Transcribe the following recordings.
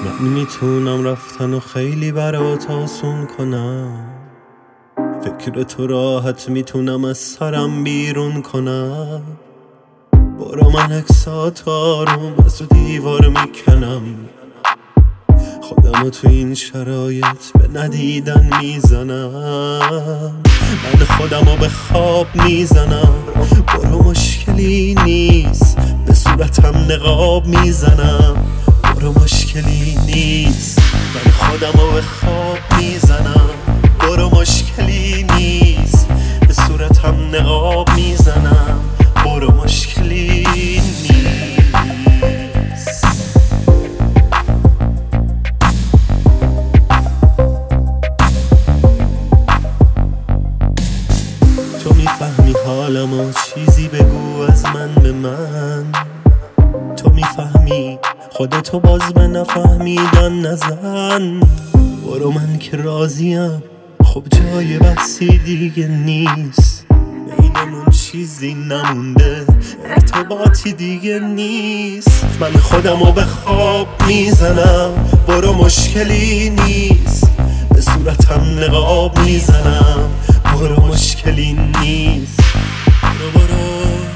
من میتونم رفتن و خیلی برات آسون کنم، فکر تو راحت میتونم از سرم بیرون کنم. برو من اکسات آروم از تو دیوار میکنم، خودمو تو این شرایط به ندیدن میزنم. من خودمو به خواب میزنم، برو مشکلی نیست به صورتم نقاب میزنم. برو مشکلی نیست من خودمو به خواب میزنم. برو مشکلی نیست به صورتم نقاب میزنم. برو مشکلی نیست. تو میفهمی حالمو، چیزی بگو از من به من. تو میفهمی خودتو باز به نفهمیدن نزن. برو من که راضیم، خب جای بحثی دیگه نیست. بینمون چیزی نمونده، ارتباطی دیگه نیست. من خودمو به خواب میزنم، برو مشکلی نیست به صورتم نقاب میزنم. برو مشکلی نیست. برو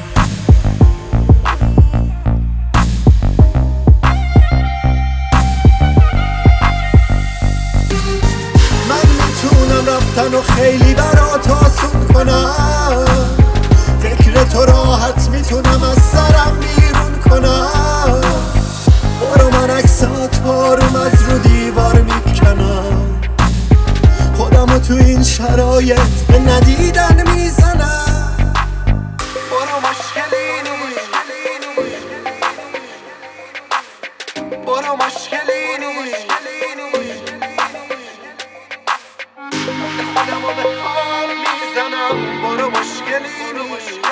رفتن و خیلی برات آسون کنم، فکر تو راحت میتونم از سرم بیرون کنم. برو من اکسات آروم از رو دیوار میکنم، خودمو تو این شرایط به ندیدن میزنم. برو مشکلی نیست، برو مشکلی نیست. خودمو به خواب میزنم، برو مشکلی نیست.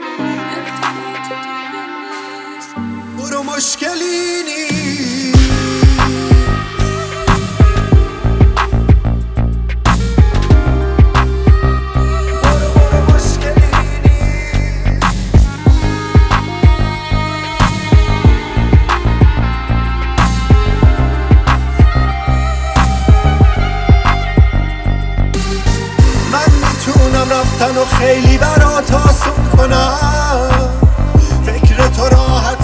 برو مشکلی نیست. رفتن و خیلی برات آسون کنم، فکر تو راحت